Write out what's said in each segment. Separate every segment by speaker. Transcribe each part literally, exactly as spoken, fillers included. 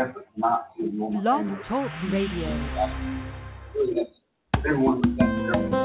Speaker 1: effort not to ignore my
Speaker 2: Blog
Speaker 1: family.
Speaker 2: Talk Radio.
Speaker 1: Really, that's everyone that's there.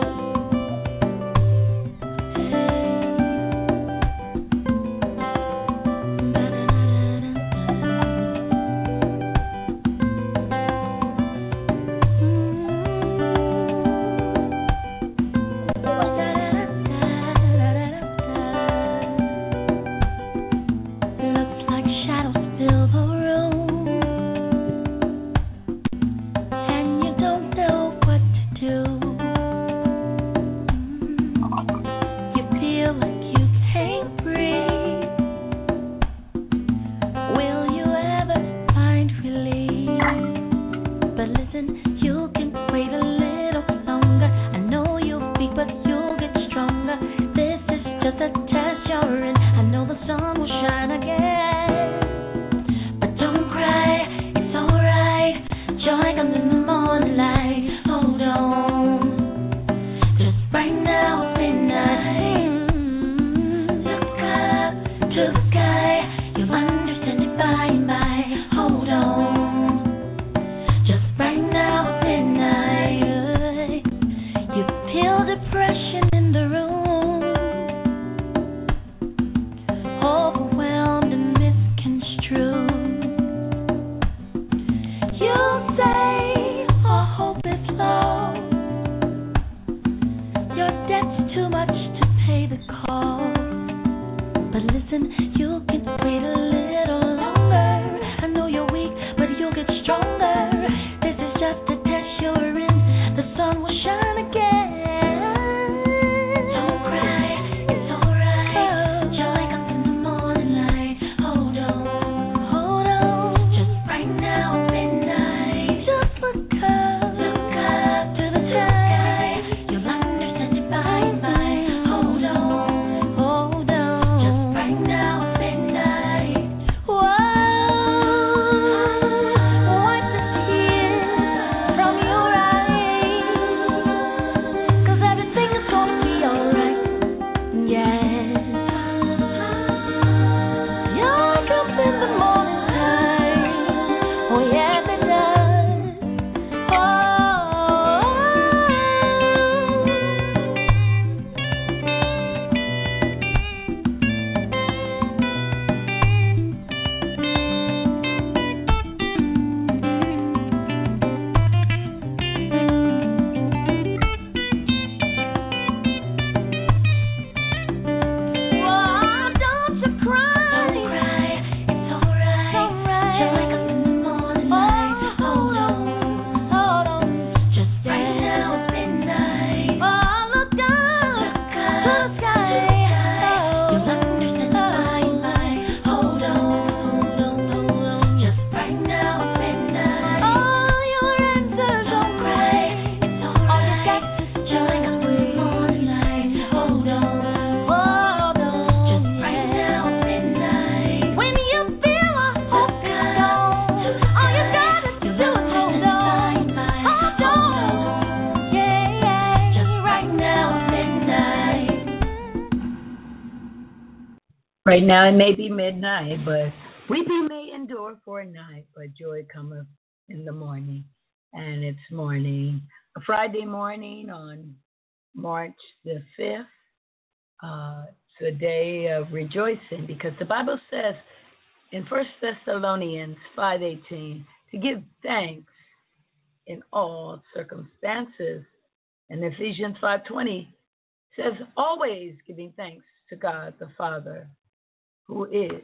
Speaker 3: Right now it may be midnight, but weeping may endure for a night, but joy cometh in the morning. And it's morning, a Friday morning on March the fifth. Uh, it's a day of rejoicing because the Bible says in First Thessalonians five eighteen to give thanks in all circumstances. And Ephesians five twenty says always giving thanks to God the Father, who is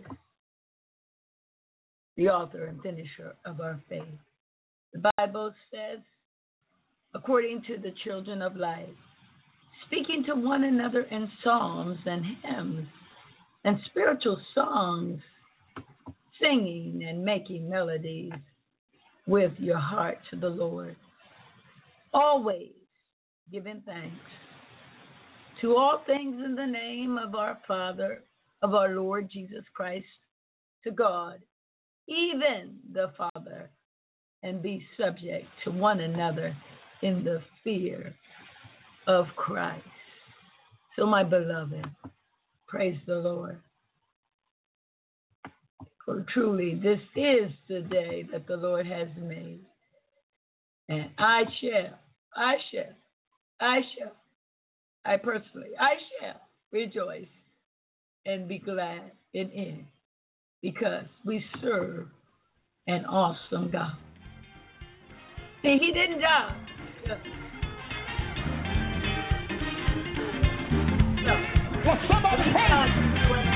Speaker 3: the author and finisher of our faith. The Bible says, according to the children of light, speaking to one another in psalms and hymns and spiritual songs, singing and making melodies with your heart to the Lord, always giving thanks to all things in the name of our Father, of our Lord Jesus Christ, to God, even the Father, and be subject to one another in the fear of Christ. So, my beloved, praise the Lord. For truly, this is the day that the Lord has made. And I shall, I shall, I shall, I personally, I shall rejoice and be glad in it because we serve an awesome God. See, he didn't die. No.
Speaker 2: Well, somebody praise.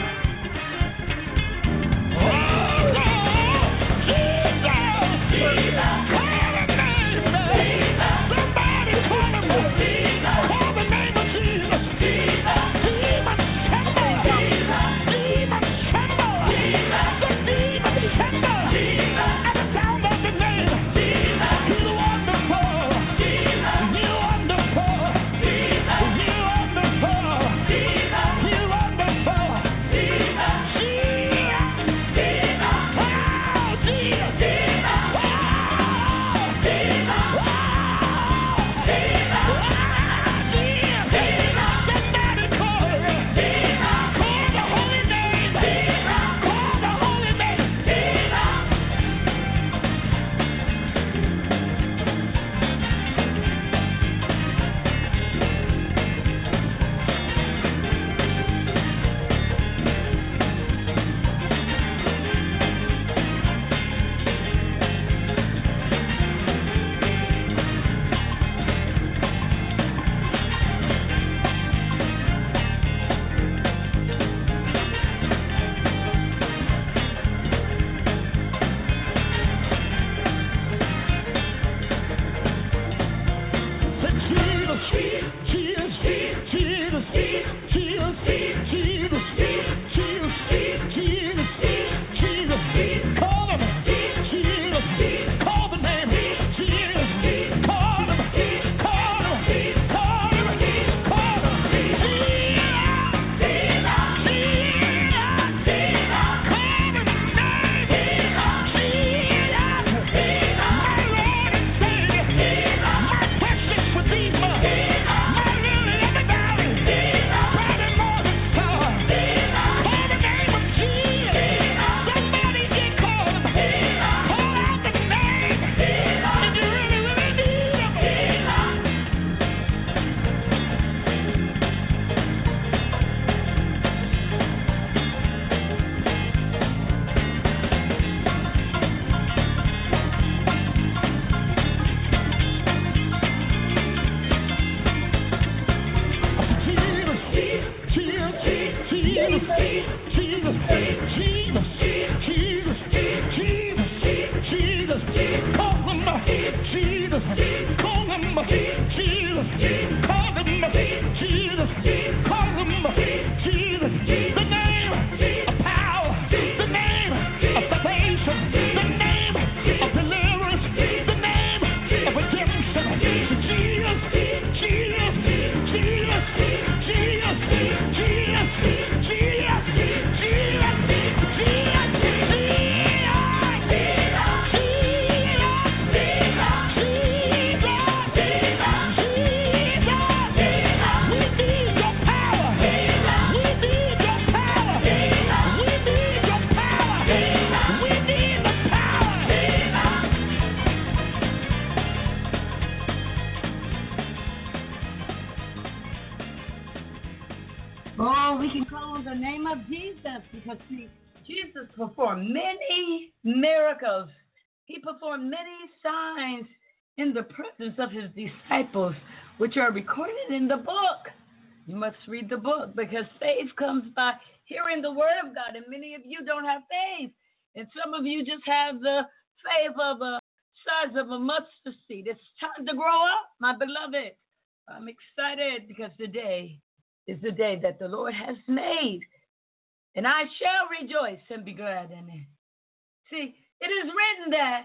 Speaker 3: Because see, Jesus performed many miracles. He performed many signs in the presence of his disciples, which are recorded in the book. You must read the book because faith comes by hearing the word of God, and many of you don't have faith. And some of you just have the faith of a size of a mustard seed. It's time to grow up, my beloved. I'm excited because today is the day that the Lord has made. And I shall rejoice and be glad in it. See, it is written that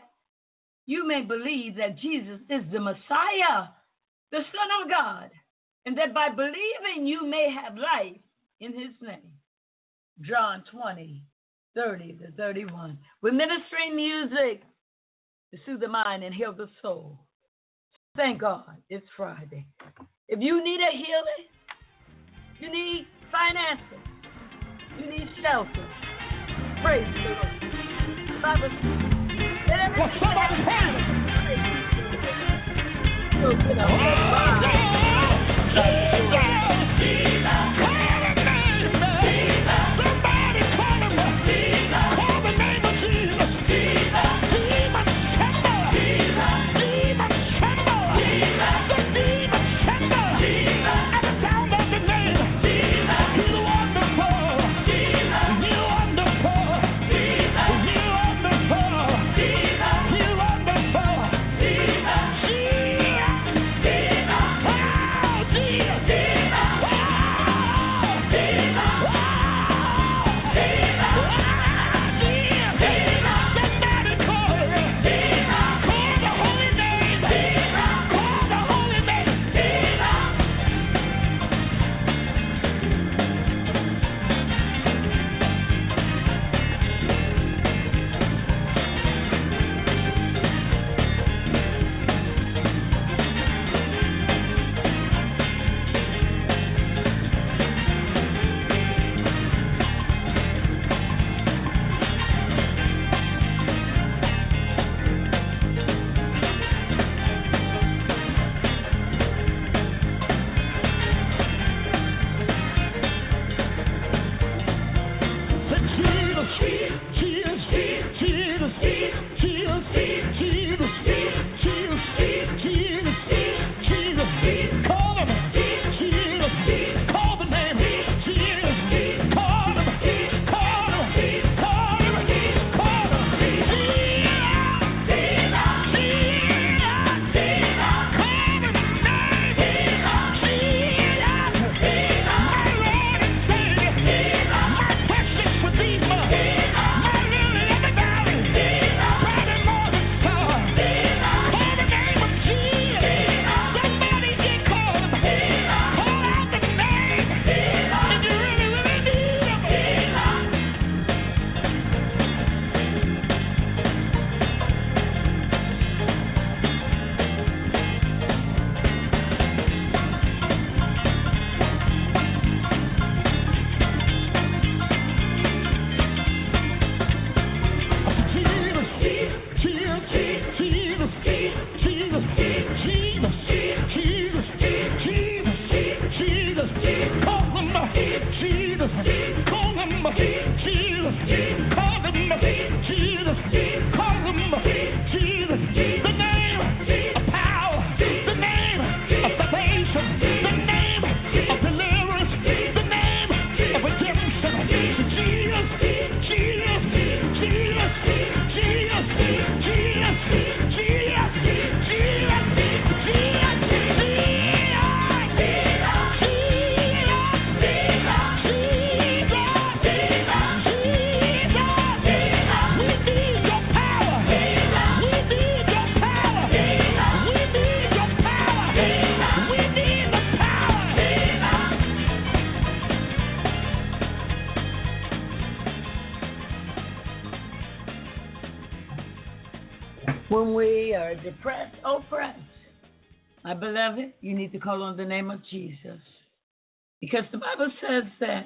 Speaker 3: you may believe that Jesus is the Messiah, the Son of God, and that by believing you may have life in his name. John twenty, thirty to thirty-one. We're ministering music to soothe the mind and heal the soul. Thank God it's Friday. If you need a healing, you need finances, you need shelter, Praise the Lord. The Bible says, let everything
Speaker 2: Well, somebody's
Speaker 3: that
Speaker 2: hands.
Speaker 3: go to the whole body. When we are depressed, oppressed, my beloved, you need to call on the name of Jesus. Because the Bible says that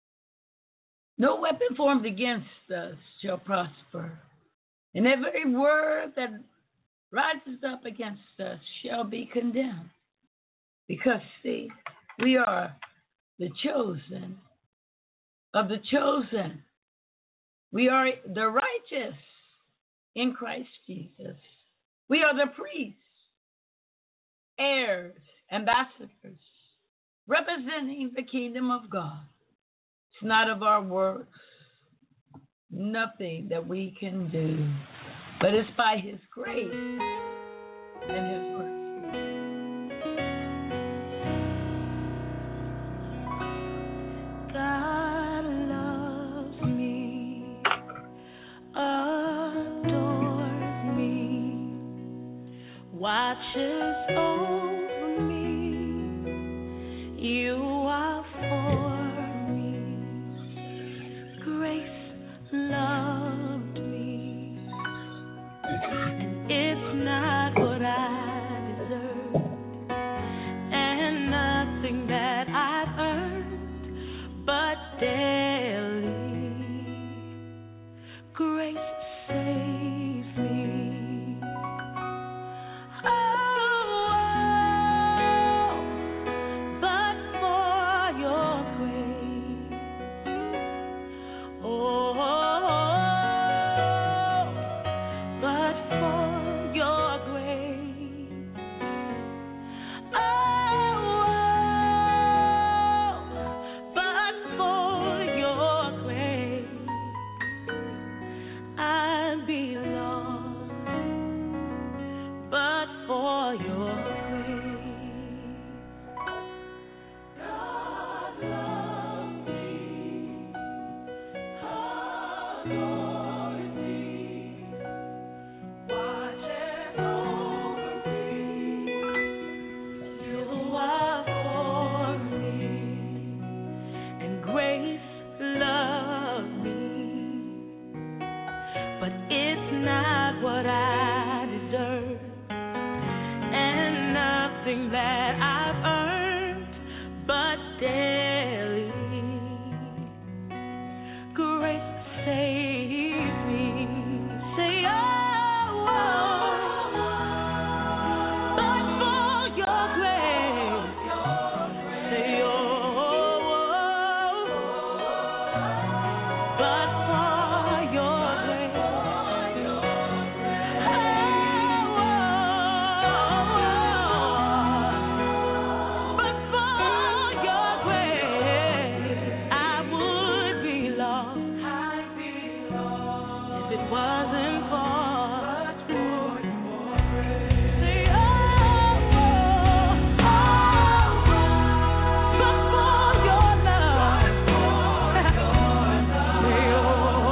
Speaker 3: no weapon formed against us shall prosper. And every word that rises up against us shall be condemned. Because, see, we are the chosen of the chosen. We are the righteous in Christ Jesus. We are the priests, heirs, ambassadors, representing the kingdom of God. It's not of our works, nothing that we can do, but it's by His grace and His mercy.
Speaker 4: God loves me, adores me, watches over me. You are for me. Grace loved me. It's not what I deserve, and nothing that I've earned, but daily nothing that I've earned, but daily grace saved me. Say, oh, oh, but for your grace. Say, oh, oh, but for your grace. But for your grace, I would be lost if it wasn't for. Say, oh, oh, oh, but for your love. Say, oh,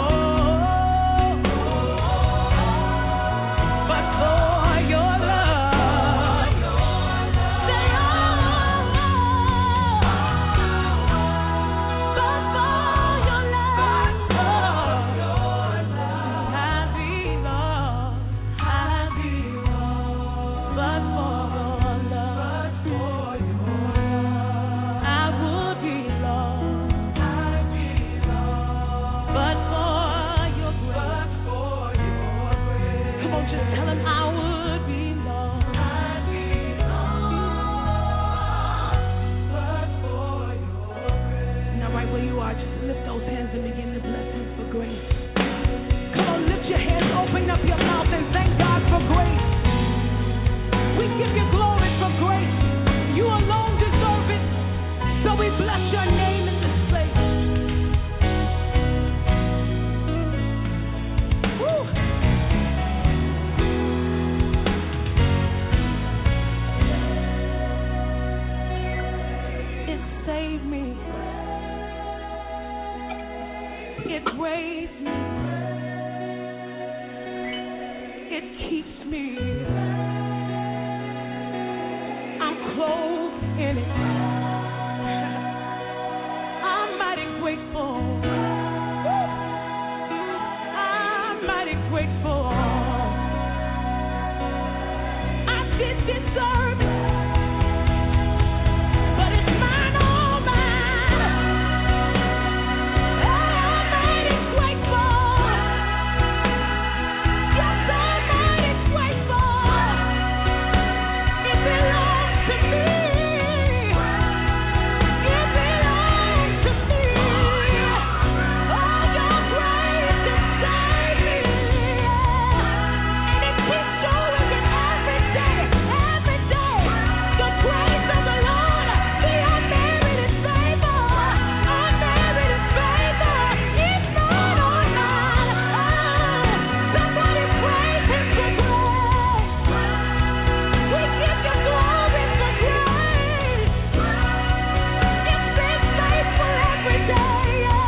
Speaker 4: but for your love. Say, oh, but for your love. I be lost, I be lost, but for your love. I would be lost, but for your grace. Come on, just tell him I would be lost. Now, right where you are, just lift those hands and begin to bless him for grace. Come on, lift your hands, open up your mouth, and thank God for grace. We give you glory for grace. You alone deserve it. So we bless your name in this place. Woo. It saved me. It raised me. It keeps me. I'm clothed in it. I'm mighty grateful. Woo. I'm mighty grateful. I didn't deserve it, but it's mine, all mine. I'm mighty grateful. Yes, I'm mighty grateful. It belongs to me. It belongs to me. All your grace has saved me. And it keeps going every day, every day. The praise of the Lord, the unmerited favor, unmerited favor. It's not on mine. Somebody praise him for grace. We give you glory for grace. It's been faithful every day,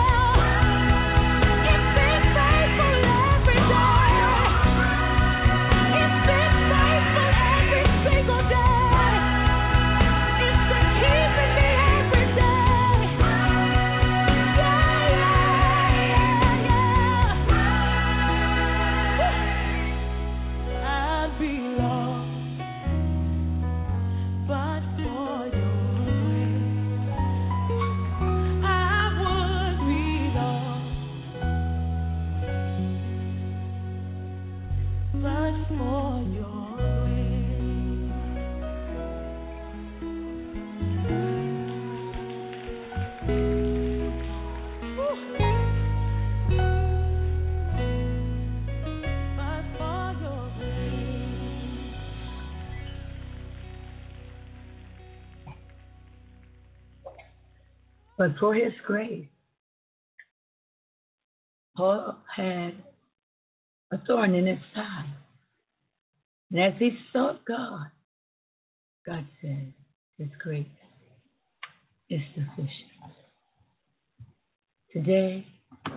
Speaker 4: yeah. It's been faithful every day. It's been faithful every single day. It's been keeping me every day. Yeah, yeah, yeah, yeah. I'd be lost, but for your grace. I would be lost, but for your grace. Woo. But for your grace.
Speaker 3: But for his grace, Paul had a thorn in his side. And as he sought God, God said, his grace is sufficient. Today,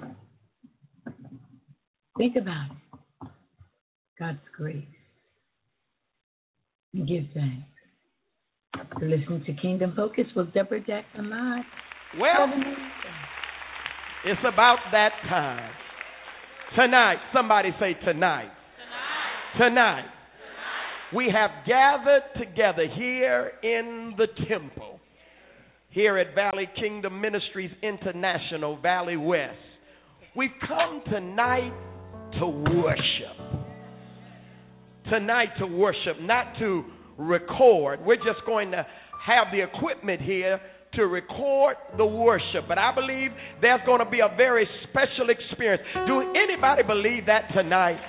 Speaker 3: think about it. God's grace. And give thanks. You're listening to Kingdom Focus with Deborah Jackson Live.
Speaker 2: Well, it's about that time. Tonight, somebody say tonight. Tonight. Tonight. we have gathered together here in the temple, here at Valley Kingdom Ministries International, Valley West. We've come tonight to worship. Tonight to worship, not to record. We're just going to have the equipment here to record the worship. But I believe there's going to be a very special experience. Do anybody believe that tonight?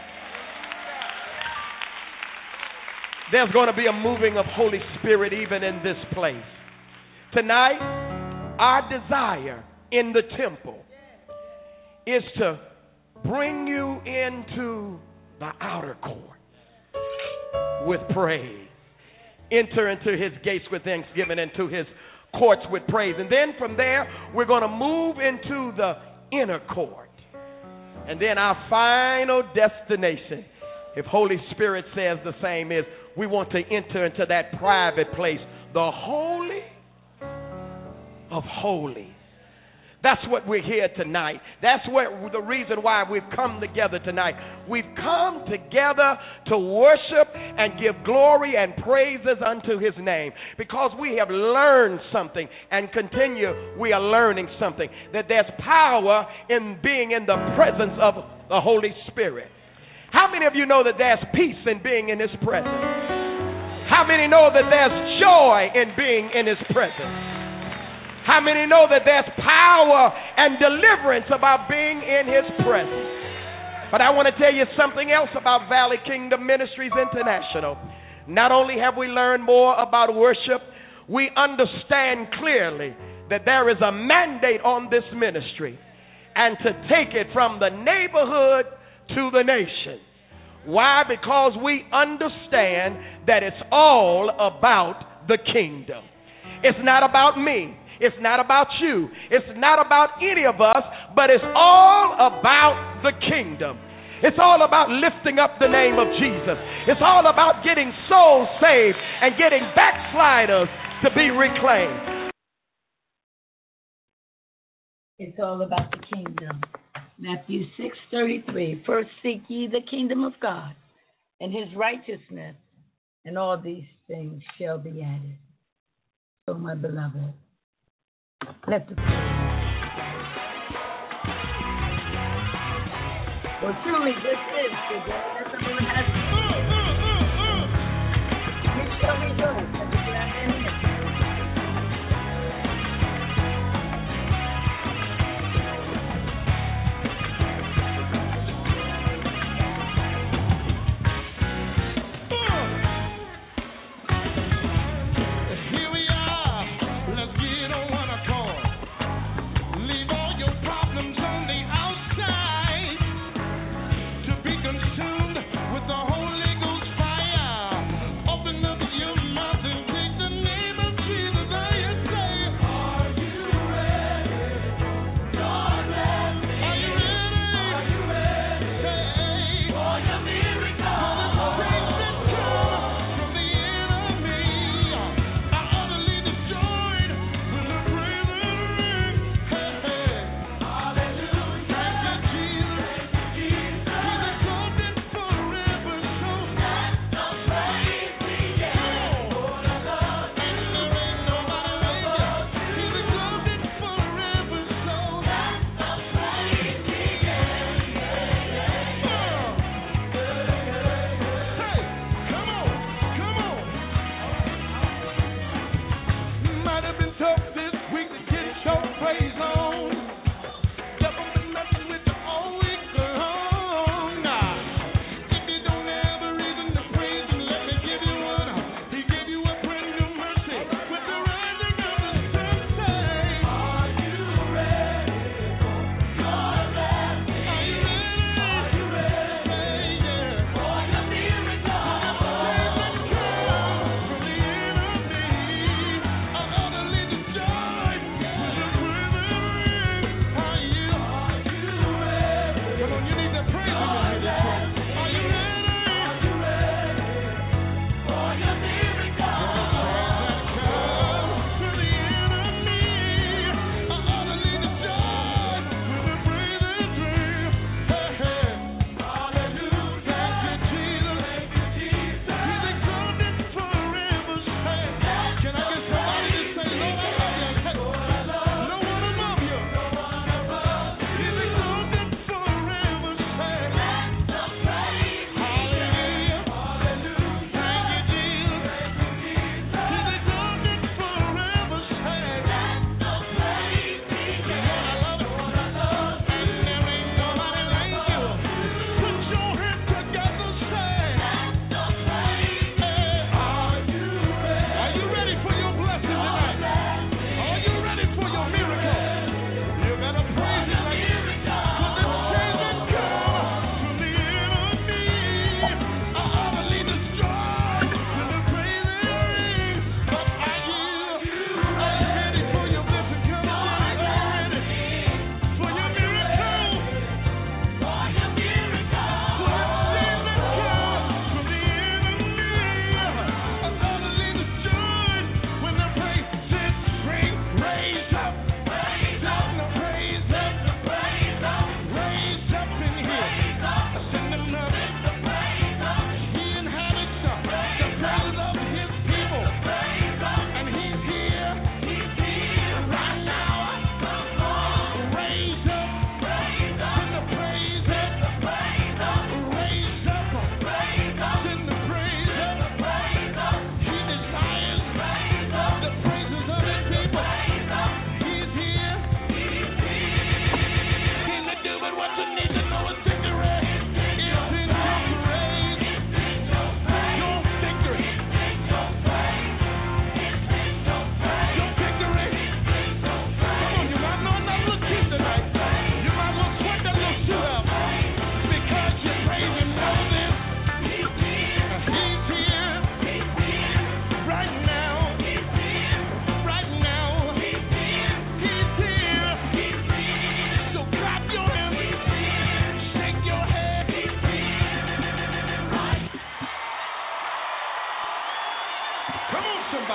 Speaker 2: There's going to be a moving of Holy Spirit even in this place. Tonight, our desire in the temple is to bring you into the outer court with praise. Enter into his gates with thanksgiving, into his courts with praise. And then from there, we're going to move into the inner court. And then our final destination, if Holy Spirit says the same, is we want to enter into that private place, the Holy of Holies. That's what we're here tonight. That's what the reason why we've come together tonight. We've come together to worship and give glory and praises unto his name, because we have learned something and continue we are learning something, that there's power in being in the presence of the Holy Spirit. How many of you know that there's peace in being in his presence? How many know that there's joy in being in his presence? How many know that there's power and deliverance about being in his presence? But I want to tell you something else about Valley Kingdom Ministries International. Not only have we learned more about worship, we understand clearly that there is a mandate on this ministry, and to take it from the neighborhood to the nation. Why? Because we understand that it's all about the kingdom. It's not about me. It's not about you. It's not about any of us, but it's all about the kingdom. It's all about lifting up the name of Jesus. It's all about getting souls saved and getting backsliders to be reclaimed.
Speaker 3: It's all about the kingdom. Matthew six thirty-three. First seek ye the kingdom of God and his righteousness, and all these things shall be added. So, my beloved, let the well, truly, this is the day that the Lord has made. We shall rejoice and be glad in it.
Speaker 5: Problems on the outside to be consumed with the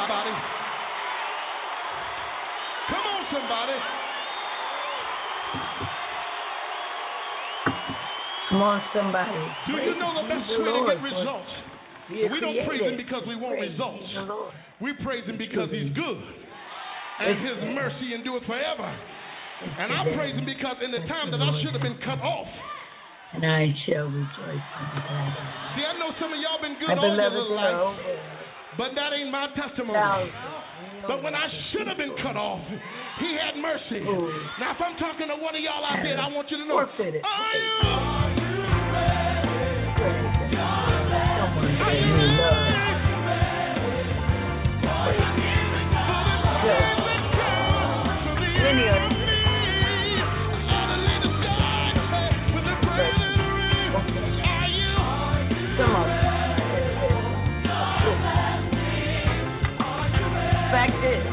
Speaker 2: somebody. Come on, somebody.
Speaker 3: Come on, somebody.
Speaker 2: Do you know the best way to get results? We don't praise him because we want results. We praise him because he's good. And his mercy endureth forever. And I praise him because in the time that I should have been cut off,
Speaker 3: and I shall rejoice in the Lord.
Speaker 2: See, I know some of y'all been good
Speaker 3: My
Speaker 2: all your
Speaker 3: beloved
Speaker 2: little
Speaker 3: are
Speaker 2: life,
Speaker 3: over
Speaker 2: but that ain't my testimony.
Speaker 3: thousands.
Speaker 2: But when I should have been cut off, he had mercy.
Speaker 3: Ooh.
Speaker 2: Now, if I'm talking to one of y'all out there, I want you to know.
Speaker 3: Forfeit it.
Speaker 2: Are you?
Speaker 3: Someone say you love. Many of you. Some of them. Fact is,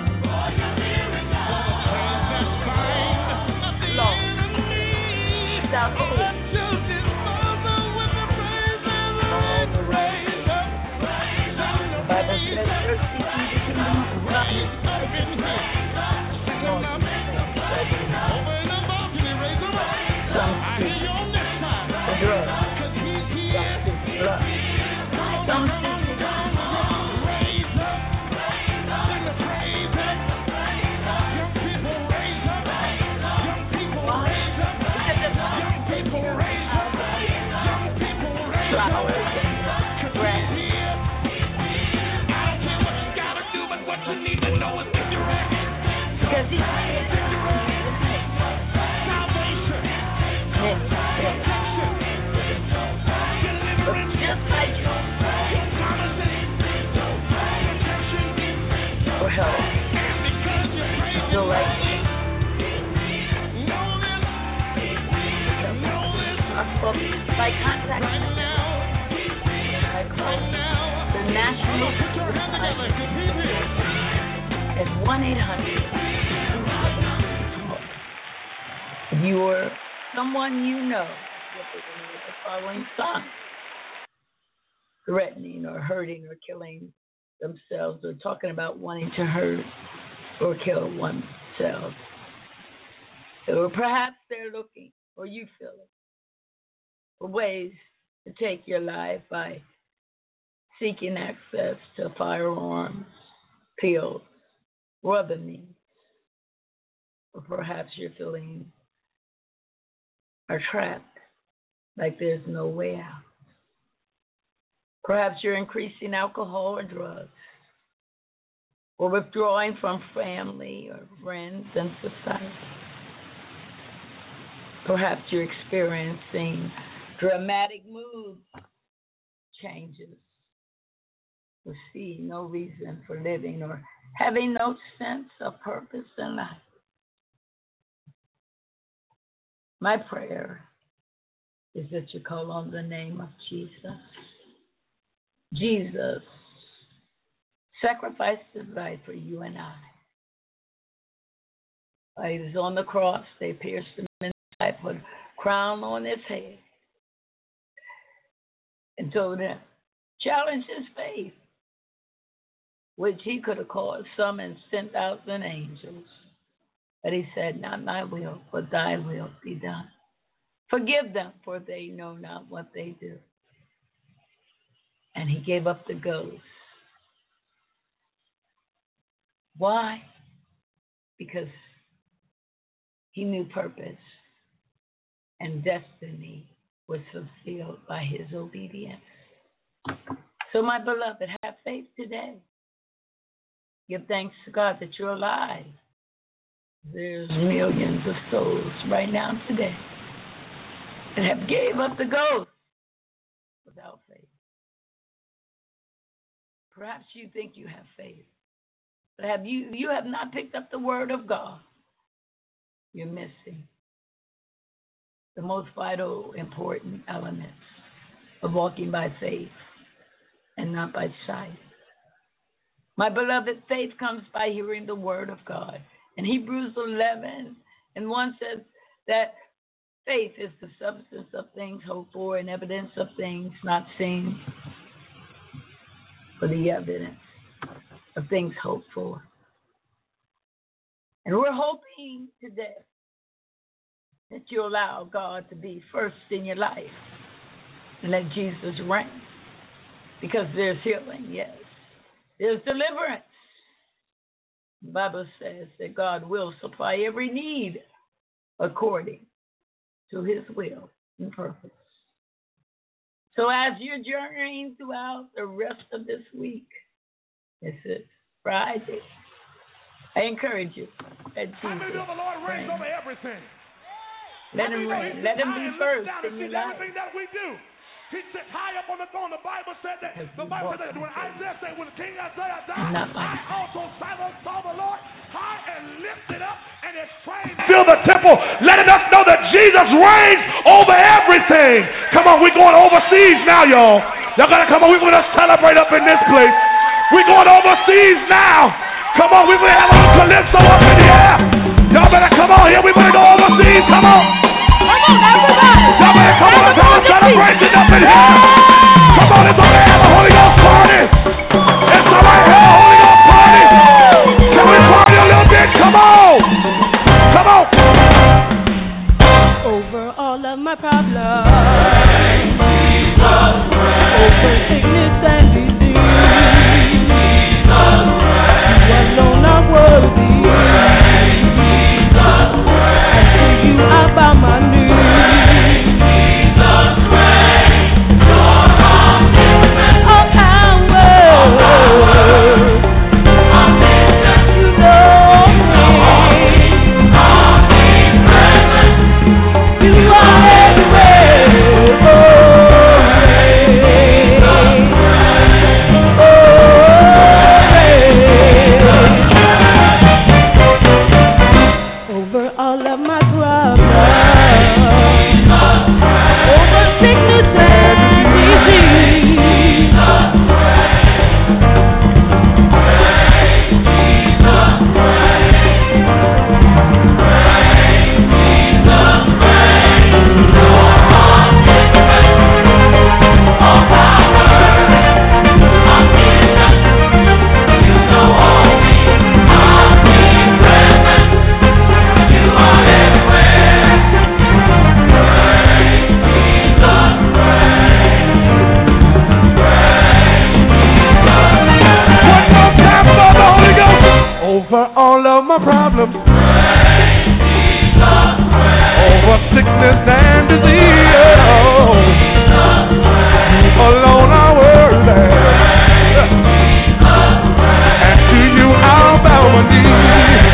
Speaker 3: Lord, without hope, the Bible says, first seek ye the kingdom of God and his righteousness. Lord, we thank you. Some seek the drug. Some seek love. Some seek flowers and grass. Because he's just like you. For help. No right. By contact. The National at one eight hundred. If you or someone you know with the following signs, threatening or hurting or killing themselves, or talking about wanting to hurt or kill oneself, or perhaps they're looking, or you feel it, for ways to take your life by seeking access to firearms, pills, or other means. Or perhaps you're feeling are trapped, like there's no way out. Perhaps you're increasing alcohol or drugs, or withdrawing from family or friends and society. Perhaps you're experiencing dramatic mood changes, or see no reason for living, or having no sense of purpose in life. My prayer is that you call on the name of Jesus. Jesus sacrificed his life for you and I. While he was on the cross, they pierced him in the side, put a crown on his head, and told him, challenge his faith, which he could have caused some and sent thousand angels. But he said, not my will, but thy will be done. Forgive them, for they know not what they do. And he gave up the ghost. Why? Because he knew purpose and destiny was fulfilled by his obedience. So, my beloved, have faith today. Give thanks to God that you're alive. There's millions of souls right now today that have gave up the ghost without faith. Perhaps you think you have faith, but have you you have not picked up the word of God. You're missing the most vital, important elements of walking by faith and not by sight. My beloved, faith comes by hearing the word of God. And Hebrews eleven and one says that faith is the substance of things hoped for and evidence of things not seen. For the evidence of things hoped for. And we're hoping today that you allow God to be first in your life and let Jesus reign. Because there's healing, yes. There's deliverance. The Bible says that God will supply every need according to his will and purpose. So as you're journeying throughout the rest of this week, this is Friday, I encourage you. Let Jesus
Speaker 5: How many know the Lord reigns
Speaker 3: reign.
Speaker 5: over everything?
Speaker 3: Let him reign. Let him be first in your life.
Speaker 5: Everything that we do. He sits high up on the throne. The Bible said that. The Bible said that when Isaiah said, when King Isaiah died, I also saw the Lord high and lifted up, and his train filled the temple, letting us know that Jesus reigns over everything. Come on, we're going overseas now, y'all. Y'all gotta come on. We're gonna celebrate up in this place. We're going overseas now. Come on, we're gonna have a calypso up in the air. Y'all better come on here. We're gonna go overseas. Come on.
Speaker 4: Come on, everybody.
Speaker 5: Y'all better come on. Let's have a celebration up in here. Come on, it's already have a Holy Ghost party. It's already have a Holy Ghost party. Can we party a little bit? Come on. Come on.
Speaker 4: Over all of my problems. Over sickness and disease. You alone are worthy. And to you I bow my knees. All power. You know me. You are everywhere. Over all of my problems, over sickness and disease.
Speaker 5: Over all of my problems, over sickness and disease, you alone are worthy, and to you I'll bow my knees.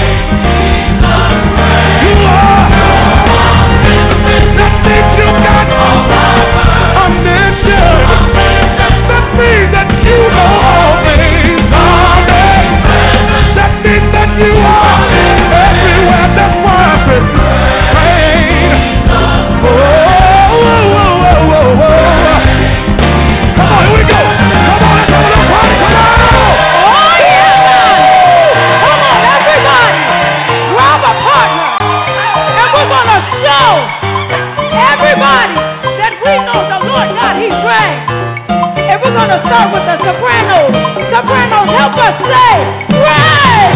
Speaker 5: You are, that means you got omniscient, that means that you know all things. That means that you are everywhere. That's why I said, rain. Oh, oh, oh, oh, oh, oh. Come on, here we go. Come on, let's have a little party. Come on.
Speaker 4: Oh yeah! Come on, everybody! Grab a partner, and we're gonna show everybody that we know the Lord God, He reigns. And we're gonna start with the sopranos. Sopranos, help us say, reign!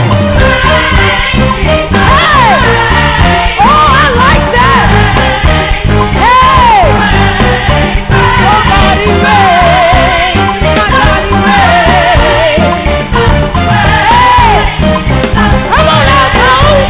Speaker 4: Hey! Oh, I like that! Hey! Somebody reign! Somebody reign! Hey! Come on now, Joe!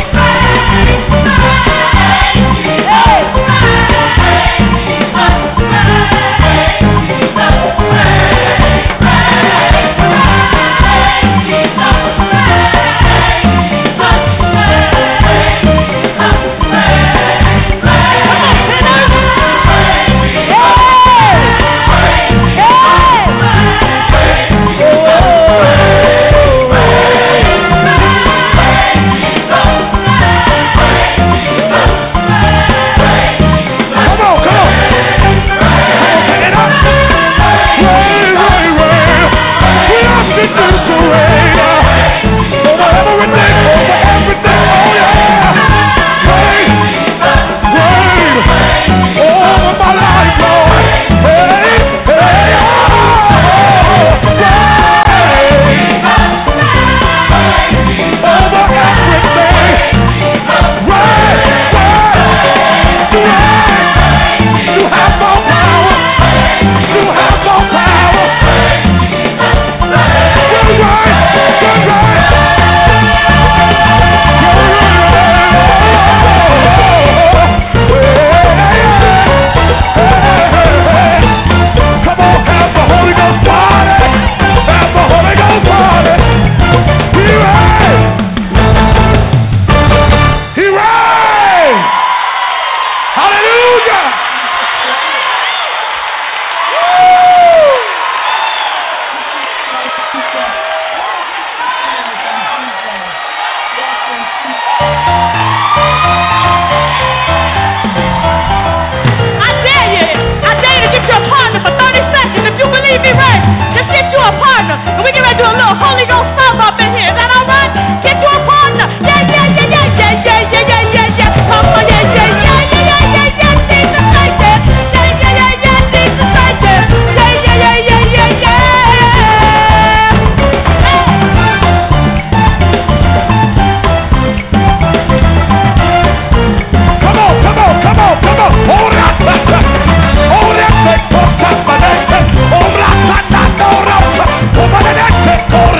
Speaker 4: you be ready, just get you a partner. And we get ready to do a little Holy Ghost song up in here. Is that all right? Get you a partner. Yeah, yeah, yeah, yeah, yeah, yeah, yeah, yeah, yeah, yeah. Come on, yeah, yeah, yeah, yeah, yeah, yeah, yeah. Jesus right there. Yeah, yeah, yeah, yeah, Jesus right there. Yeah, yeah, yeah, yeah, yeah, yeah.
Speaker 5: Come on, come on, come on, come on. Hold that, hold that, hold that, hold that, hold that, hold that, hold that, hold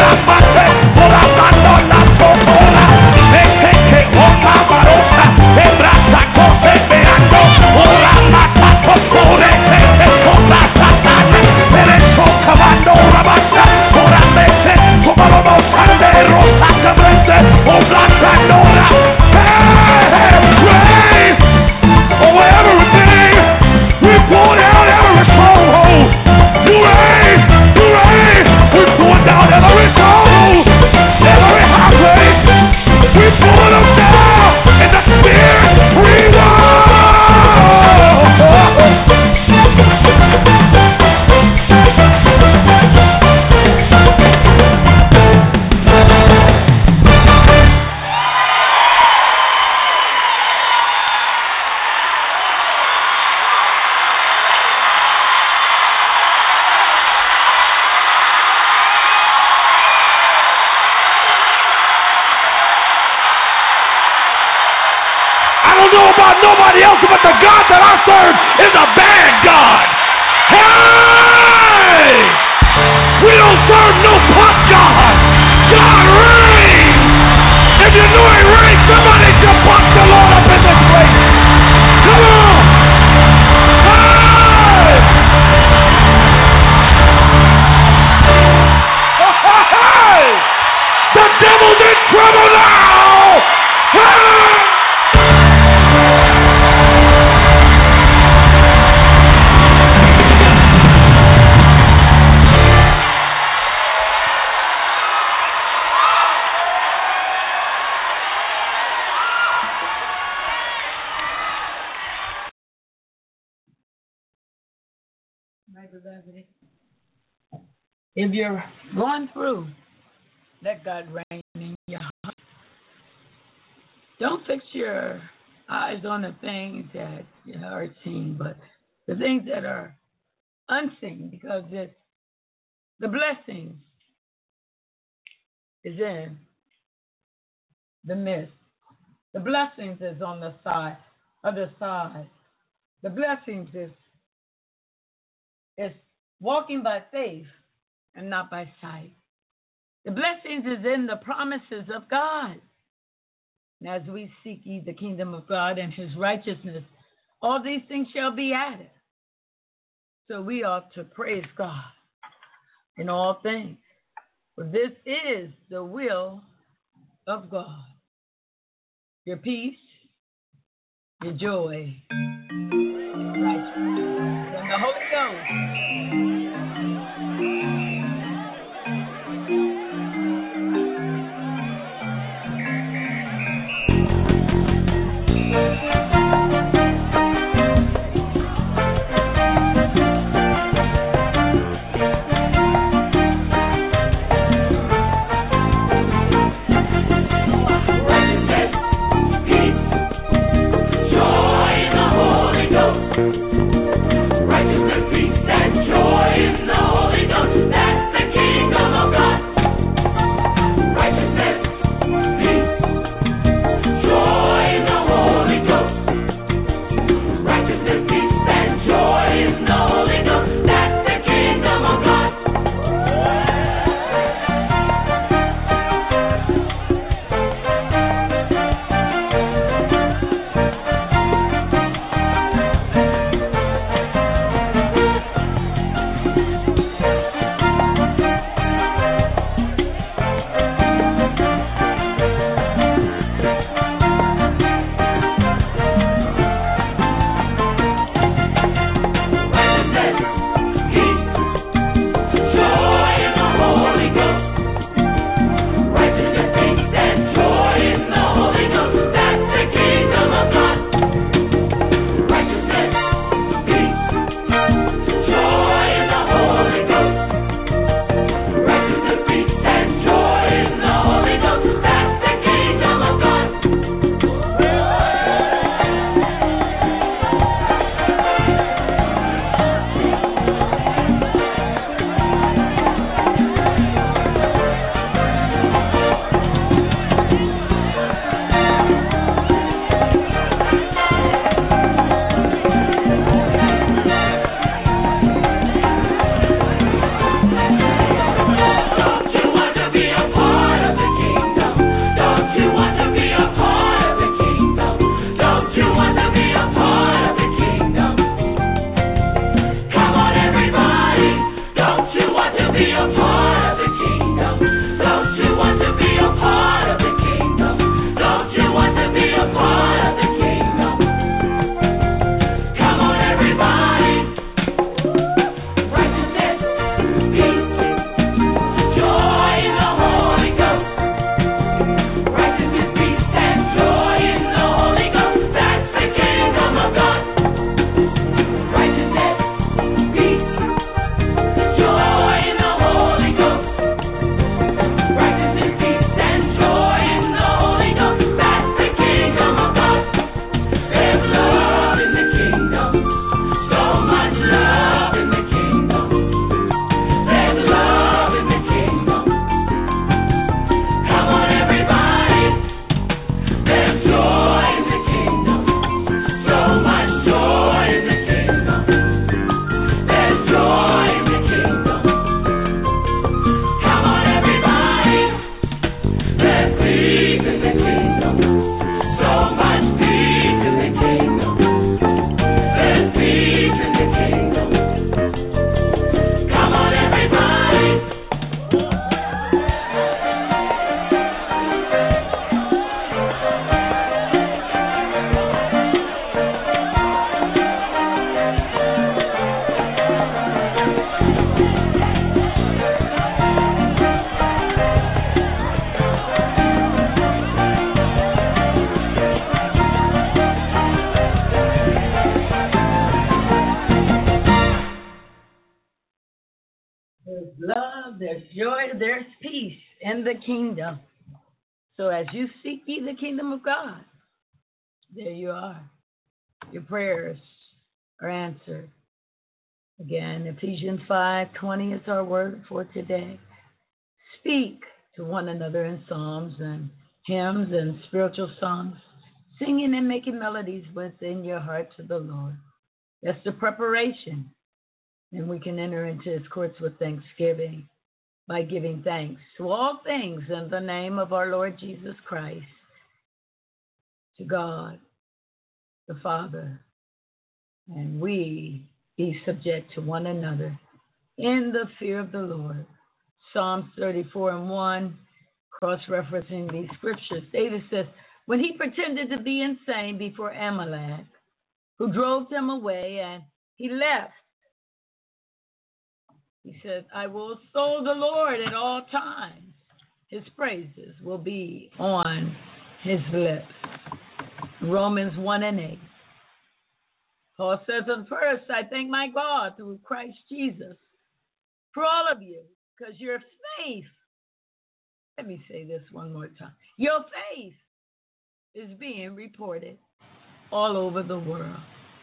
Speaker 5: know about nobody else, but the God that I serve is a bad God. Hey! We don't serve no punk God. God reigns. If you know He reigns, somebody should punk the Lord up in this place. Come on. Hey! Hey! The devil's in trouble now. Hey!
Speaker 3: If you're going through, let God reign in your heart. Don't fix your eyes on the things that you know, are seen, but the things that are unseen, because it's, the blessing is in the midst. The blessings is on the side, other side. The blessings is is walking by faith and not by sight. The blessings is in the promises of God. And as we seek ye the kingdom of God and His righteousness, all these things shall be added. So we ought to praise God in all things. For this is the will of God. Your peace, your joy, your righteousness, and the Holy Ghost.
Speaker 6: Righteousness, peace, and joy.
Speaker 3: there's joy, there's peace in the kingdom. So as you seek ye the kingdom of God, there you are. Your prayers are answered. Again, Ephesians five twenty is our word for today. Speak to one another in psalms and hymns and spiritual songs, singing and making melodies within your heart to the Lord. That's the preparation. And we can enter into his courts with thanksgiving by giving thanks to all things in the name of our Lord Jesus Christ, to God, the Father, and we be subject to one another in the fear of the Lord. Psalms thirty-four and one, cross-referencing these scriptures, David says, when he pretended to be insane before Amalek, who drove him away, and he left, he said, I will extol the Lord at all times. His praises will be on his lips. Romans one and eight. Paul says, and first, I thank my God through Christ Jesus for all of you, because your faith, let me say this one more time, your faith is being reported all over the world.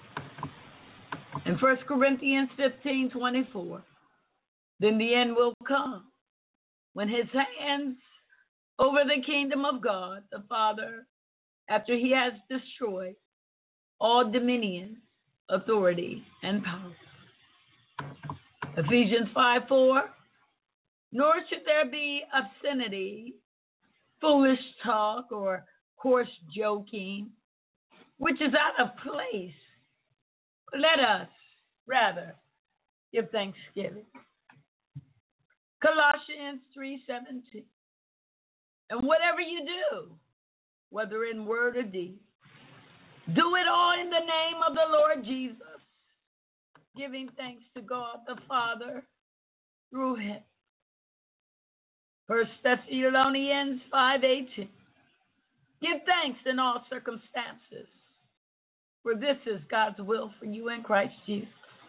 Speaker 3: In First Corinthians fifteen twenty-four, then the end will come when his hands over the kingdom of God, the Father, after he has destroyed all dominion, authority, and power. Ephesians five four, nor should there be obscenity, foolish talk, or coarse joking, which is out of place. Let us, rather, give thanksgiving. Colossians three seventeen, and whatever you do, whether in word or deed, do it all in the name of the Lord Jesus, giving thanks to God the Father through him. First Thessalonians five eighteen, give thanks in all circumstances, for this is God's will for you in Christ Jesus.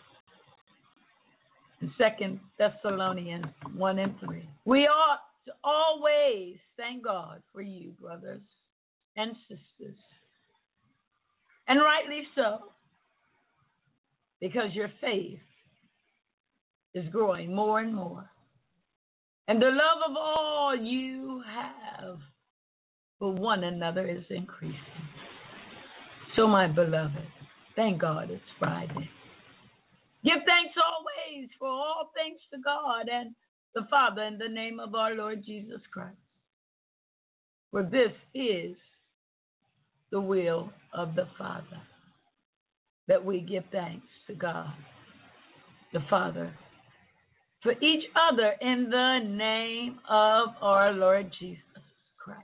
Speaker 3: And Second Thessalonians one and three, we ought to always thank God for you, brothers and sisters, and rightly so, because your faith is growing more and more, and the love of all you have for one another is increasing. So, my beloved, thank God it's Friday. Give thanks always for all things to God and the Father in the name of our Lord Jesus Christ. For this is the will of the Father, that we give thanks to God, the Father, for each other in the name of our Lord Jesus Christ.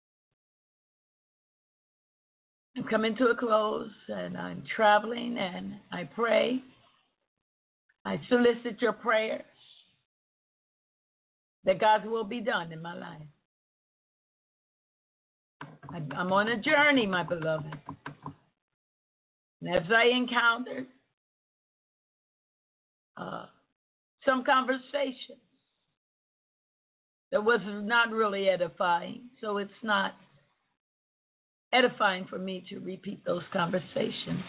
Speaker 3: I'm coming to a close, and I'm traveling, and I pray. I solicit your prayers that God's will be done in my life. I'm on a journey, my beloved. And as I encountered uh, some conversations that was not really edifying, so it's not edifying for me to repeat those conversations.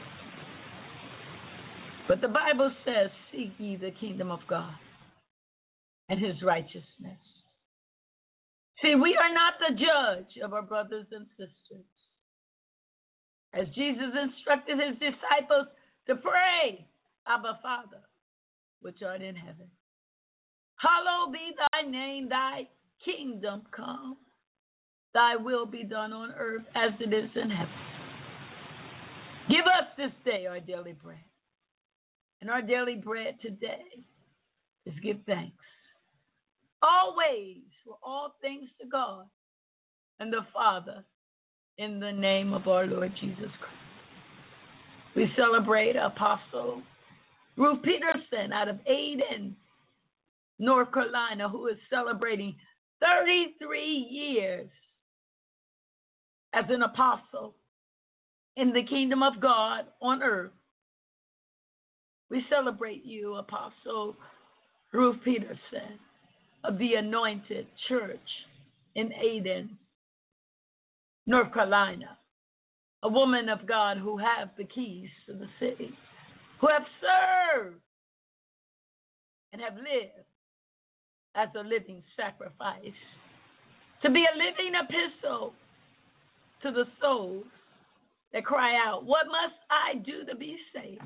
Speaker 3: But the Bible says, seek ye the kingdom of God and his righteousness. See, we are not the judge of our brothers and sisters. As Jesus instructed his disciples to pray, Abba, Father, which art in heaven, hallowed be thy name, thy kingdom come, thy will be done on earth as it is in heaven. Give us this day our daily bread. And our daily bread today is give thanks always for all things to God and the Father in the name of our Lord Jesus Christ. We celebrate Apostle Ruth Peterson out of Aden, North Carolina, who is celebrating thirty-three years as an apostle in the kingdom of God on earth. We celebrate you, Apostle Ruth Peterson, of the Anointed Church in Aden, North Carolina, a woman of God who have the keys to the city, who have served and have lived as a living sacrifice, to be a living epistle to the souls that cry out, what must I do to be saved?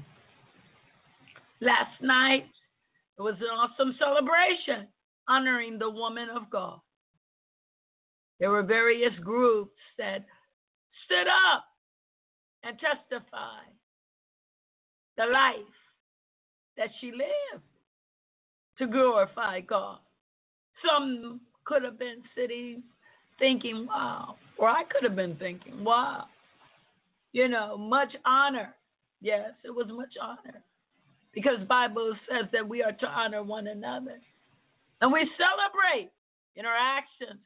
Speaker 3: Last night, it was an awesome celebration honoring the woman of God. There were various groups that stood up and testified the life that she lived to glorify God. Some could have been sitting thinking, wow, or I could have been thinking, wow, you know, much honor. Yes, it was much honor, because the Bible says that we are to honor one another. And we celebrate in our actions,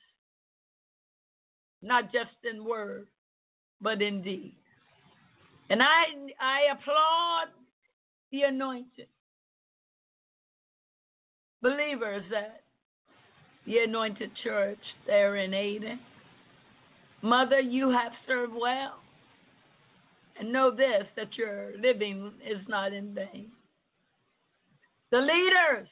Speaker 3: not just in word, but in deed. And I, I applaud the anointed believers at the Anointed Church there in Aden. Mother, you have served well. And know this, that your living is not in vain. The leaders,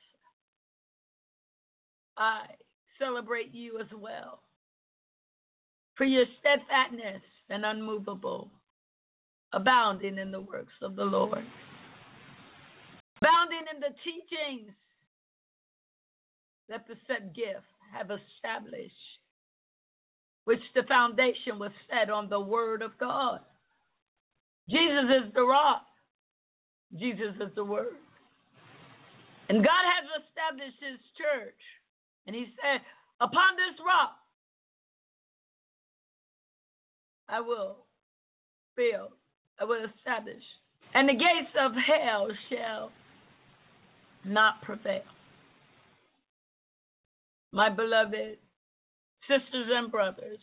Speaker 3: I celebrate you as well for your steadfastness and unmovable, abounding in the works of the Lord, abounding in the teachings that the said gift have established, which the foundation was set on the word of God. Jesus is the rock. Jesus is the word. And God has established his church. And he said, upon this rock, I will build, I will establish. And the gates of hell shall not prevail. My beloved sisters and brothers,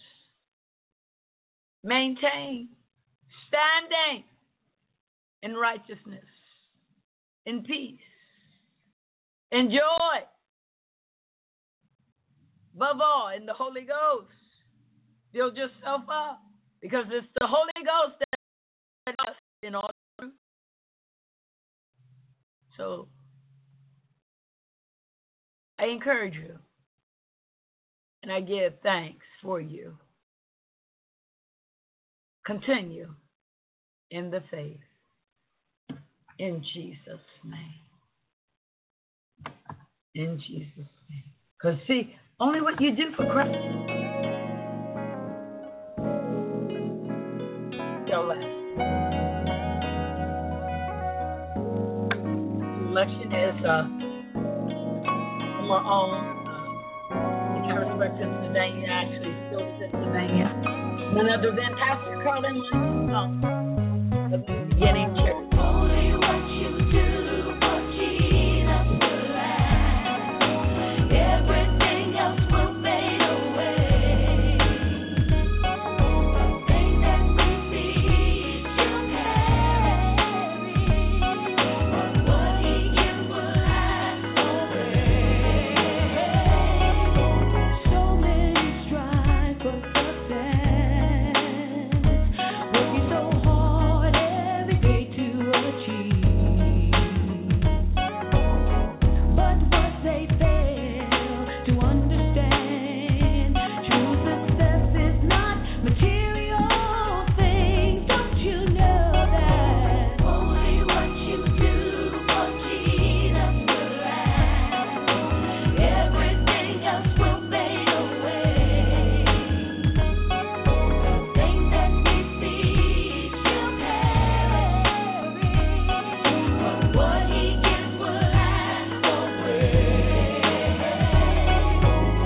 Speaker 3: maintain, standing in righteousness, in peace, in joy, above all, in the Holy Ghost. Build yourself up, because it's the Holy Ghost that us in all truth. So, I encourage you, and I give thanks for you. Continue in the faith. In Jesus' name. In Jesus' name. Because, see, only what you do for Christ. Your last. Election is uh, from our own uh, in Harrisburg, Pennsylvania, actually still Pennsylvania. None other than Pastor Carlin Williams of the Beginning Church.
Speaker 4: Only what you do for Jesus will last. Everything else will fade away. The thing that we see shall carry, but what he gives will last forever. So many strive for success, working so hard every day to achieve. But what they fail to understand, true success is not material things. Don't you know that? Only what you do for Jesus will last. Everything else will fade away. The thing that we see shall perish, but what he gives will last forever.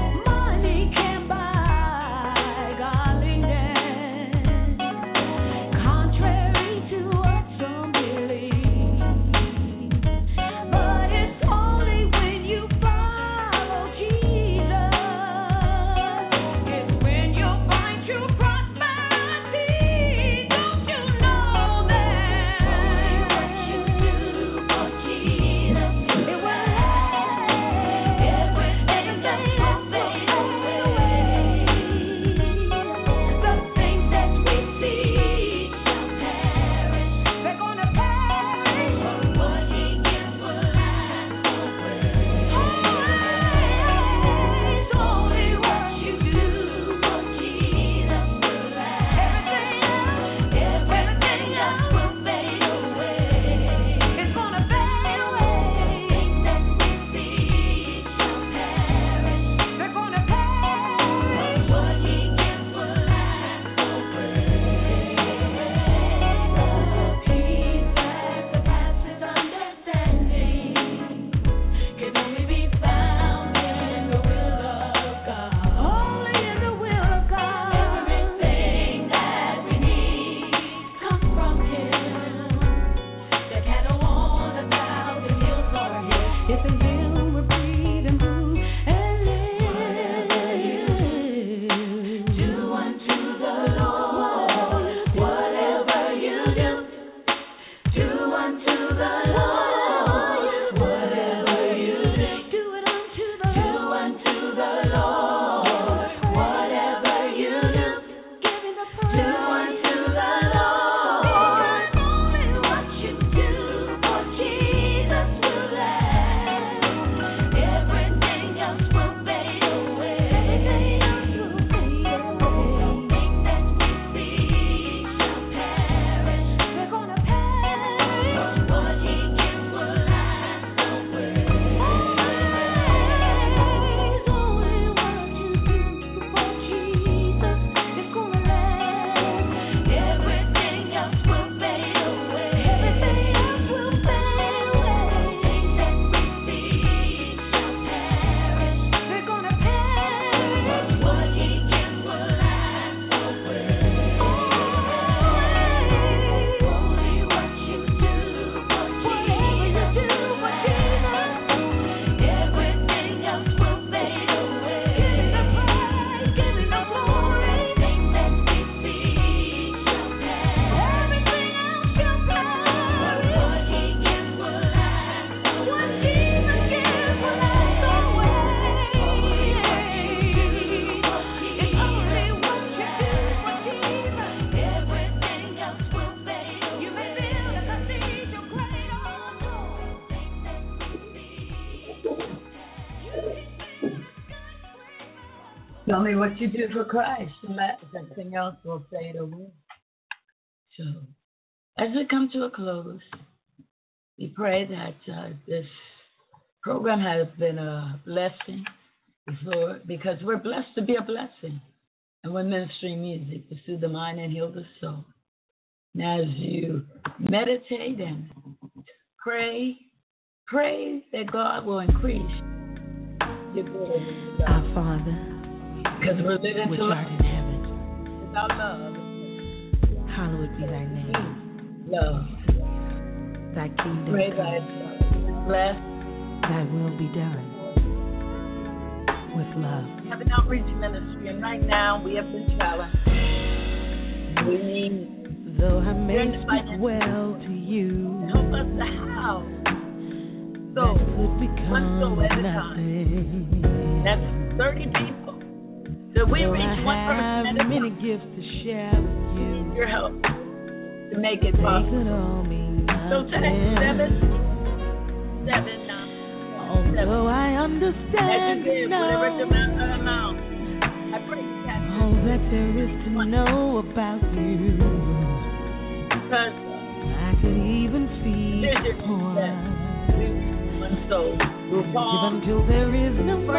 Speaker 3: Tell me what you do for Christ, and let everything else will fade away. So, as we come to a close, we pray that uh, this program has been a blessing, before, because we're blessed to be a blessing. And we're ministering music to soothe the mind and heal the soul. And as you meditate and pray, pray that God will increase your ability.
Speaker 4: Our Father,
Speaker 3: because we're living
Speaker 4: which
Speaker 3: to
Speaker 4: art in heaven,
Speaker 3: without love.
Speaker 4: hallowed be thy name.
Speaker 3: Love.
Speaker 4: Thy kingdom
Speaker 3: Pray
Speaker 4: come,
Speaker 3: that bless.
Speaker 4: thy will be done with love.
Speaker 3: We have an outreach ministry, and right now we have been challenged. We need
Speaker 4: Though I may
Speaker 3: Your
Speaker 4: speak
Speaker 3: finances.
Speaker 4: well to you,
Speaker 3: help us to how. So,
Speaker 4: that could become
Speaker 3: one soul at a time.
Speaker 4: nothing.
Speaker 3: That's thirty people. So we
Speaker 4: Though
Speaker 3: reach one
Speaker 4: I
Speaker 3: person
Speaker 4: have
Speaker 3: at a
Speaker 4: many
Speaker 3: time.
Speaker 4: gifts to share with
Speaker 3: We
Speaker 4: you,
Speaker 3: need your help to make it
Speaker 4: they
Speaker 3: possible.
Speaker 4: could all mean
Speaker 3: So text seven,
Speaker 4: nothing.
Speaker 3: seven, nine,
Speaker 4: Although I
Speaker 3: as you
Speaker 4: understand
Speaker 3: give,
Speaker 4: now
Speaker 3: whatever the amount, the amount. I pray you catch it.
Speaker 4: all that there is to know about you,
Speaker 3: Because
Speaker 4: I could even feed the
Speaker 3: vision
Speaker 4: poor.
Speaker 3: that we reach one soul. We'll
Speaker 4: Give
Speaker 3: fall.
Speaker 4: until there is no more.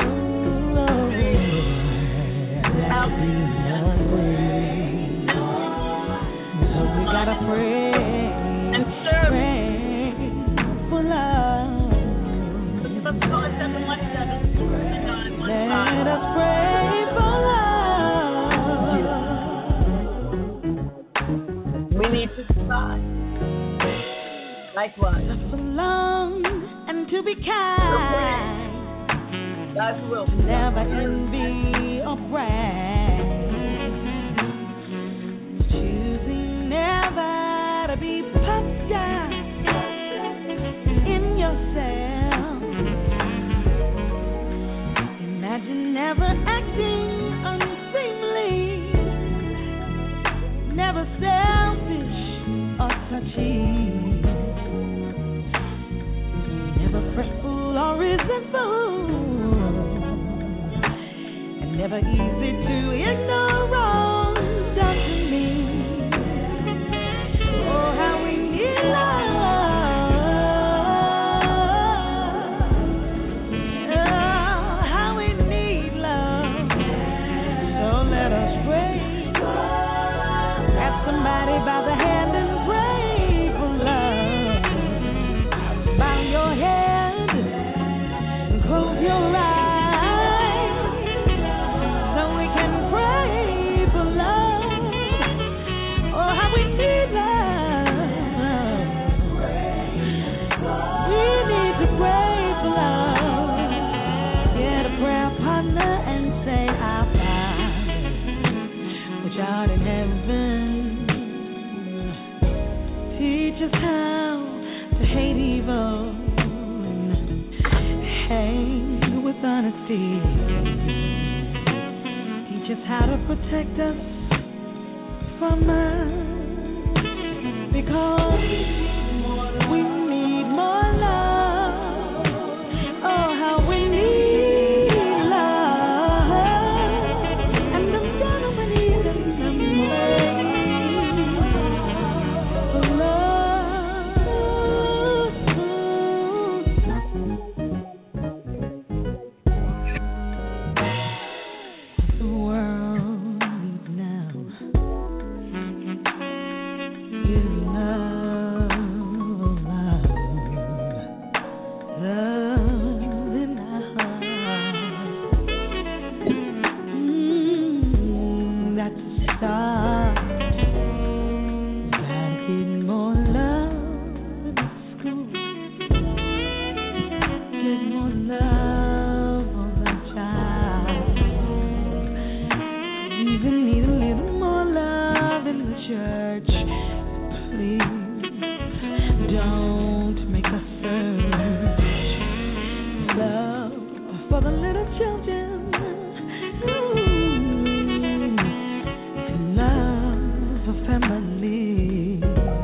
Speaker 4: That be nothing. So we gotta pray,
Speaker 3: And serve.
Speaker 4: pray for love.
Speaker 3: Let's call it seven one seven, nine one
Speaker 4: Let
Speaker 3: five.
Speaker 4: us pray for love.
Speaker 3: We need to survive. Likewise,
Speaker 4: Suffer long and to be kind.
Speaker 3: God's will.
Speaker 4: Never envy or brag. Choosing never to be puffed down in yourself. Imagine never acting unseemly, never selfish or touchy, never fretful or resentful, and never easy to ignore wrong done to me. Oh, how we need love. Oh, how we need love. So let us pray. Grab somebody by the hand and pray for love. Bow your head and close your eyes so we can pray for love. Oh, how we need love. We need to pray for love. Get a prayer partner and say, Our Father, which art in heaven, teach us how to hate evil and hate with honesty. Teach us how to protect us from us, because we need more love. Oh, how we need love. And I'm gonna believe in the more love. The world needs now is love, love, love in our hearts. Mm, got to start. Gotta get more love in the school. Get more love for the child. Even need a little more love in the church. Please don't make us search love for the little children. Ooh, love for families.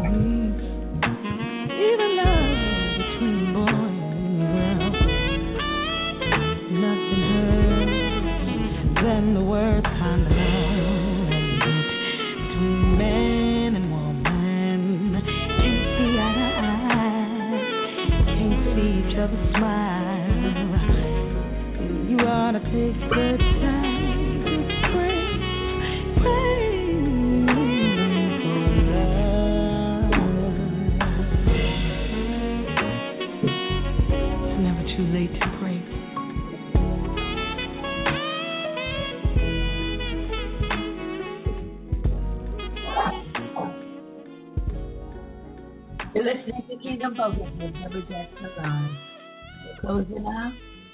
Speaker 4: Even love between boys and girls. Nothing hurts find the words kind of love between man and woman. Can't see eye to eye, can't see each other smile. You ought to take the time to pray, pray for love. It's never too late to pray.
Speaker 3: You're listening to Kingdom Focus with Deborah Jackson Live. We're closing out.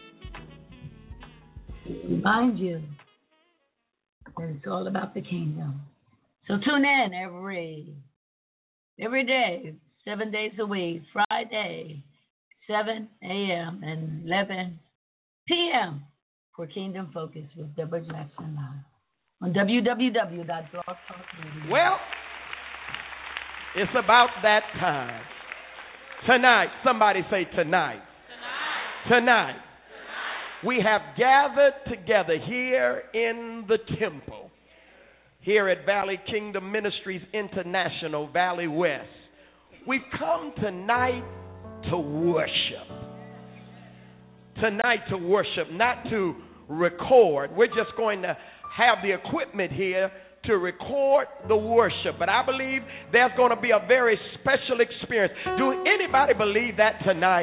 Speaker 3: Remind you that it's all about the kingdom. So tune in every every day, seven days a week, Friday, seven a.m. and eleven p.m. for Kingdom Focus with Deborah Jackson Live on w w w dot blog talk radio.
Speaker 2: Well, it's about that time. Tonight, somebody say tonight. Tonight. Tonight. We have gathered together here in the temple, here at Valley Kingdom Ministries International, Valley West. We've come tonight to worship. Tonight to worship, not to record. We're just going to have the equipment here to record the worship. But I believe there's going to be a very special experience. Do anybody believe that tonight?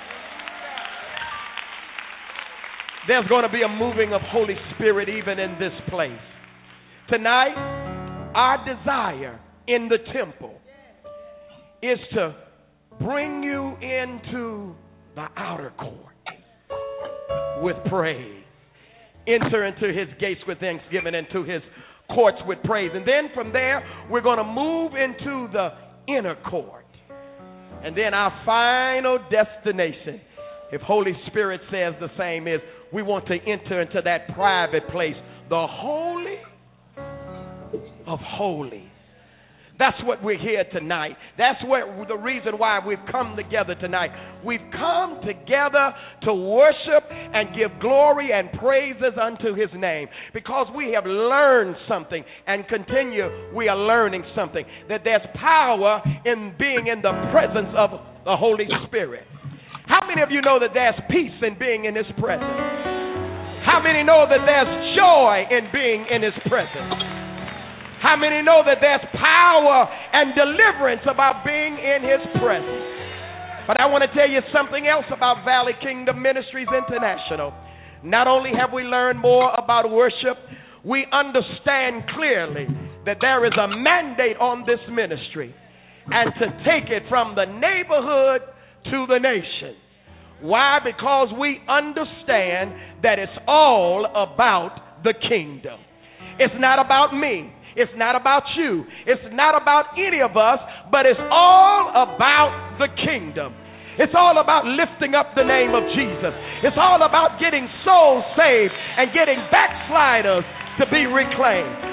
Speaker 2: There's going to be a moving of Holy Spirit even in this place. Tonight, our desire in the temple is to bring you into the outer court with praise. Enter into his gates with thanksgiving, into his courts with praise. And then from there, we're going to move into the inner court. And then our final destination, if Holy Spirit says the same, is we want to enter into that private place, the Holy of Holies. That's what we're here tonight. That's what the reason why we've come together tonight. We've come together to worship and give glory and praises unto his name, because we have learned something and continue we are learning something, that there's power in being in the presence of the Holy Spirit. How many of you know that there's peace in being in his presence? How many know that there's joy in being in his presence? How many know that there's power and deliverance about being in his presence? But I want to tell you something else about Valley Kingdom Ministries International. Not only have we learned more about worship, we understand clearly that there is a mandate on this ministry, and to take it from the neighborhood to the nation. Why? Because we understand that it's all about the kingdom. It's not about me. It's not about you. It's not about any of us, but it's all about the kingdom. It's all about lifting up the name of Jesus. It's all about getting souls saved and getting backsliders to be reclaimed.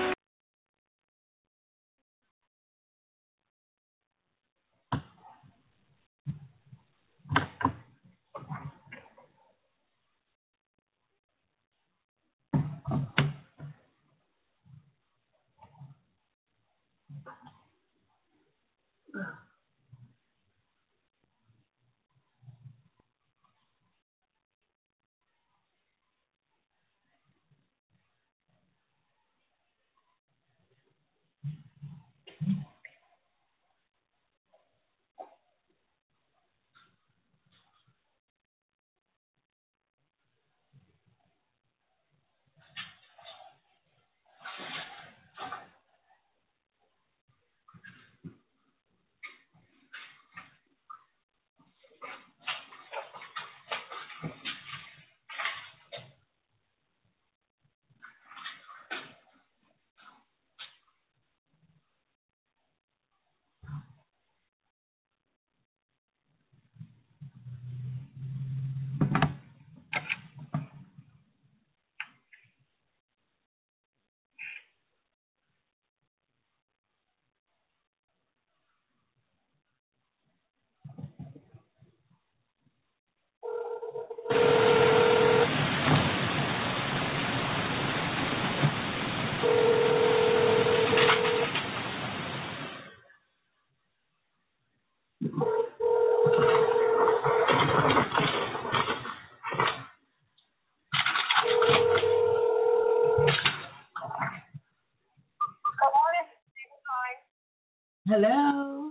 Speaker 3: Hello.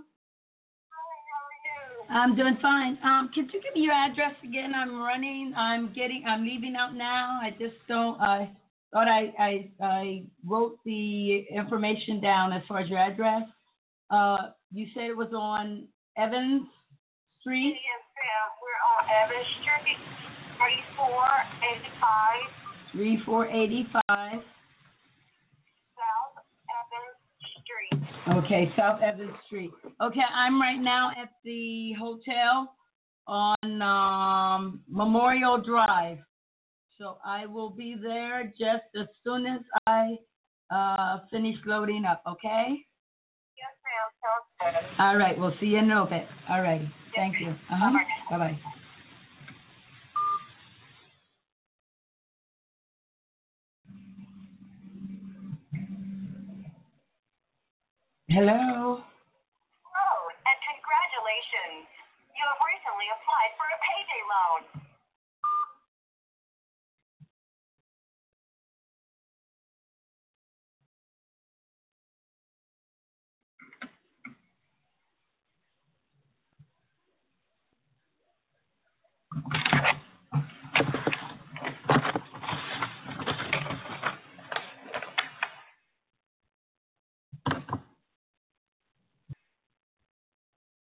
Speaker 3: I'm doing fine. Um, could you give me your address again? I'm running. I'm getting. I'm leaving out now. I just don't. I thought I I I wrote the information down as far as your address. Uh, you said it was on Evans Street.
Speaker 6: Yes, ma'am. We're on Evans Street, thirty-four eighty-five.
Speaker 3: thirty-four eighty-five.
Speaker 6: South Evans Street.
Speaker 3: Okay, South Evans Street. Okay, I'm right now at the hotel on um, Memorial Drive. So I will be there just as soon as I uh, finish loading up, okay?
Speaker 6: Yes, ma'am. Sounds good.
Speaker 3: All right, we'll see you in a little bit. All right, thank you. Uh-huh.
Speaker 6: Bye-bye.
Speaker 3: Bye-bye. Hello.
Speaker 6: Hello, and congratulations. You have recently applied for a payday loan.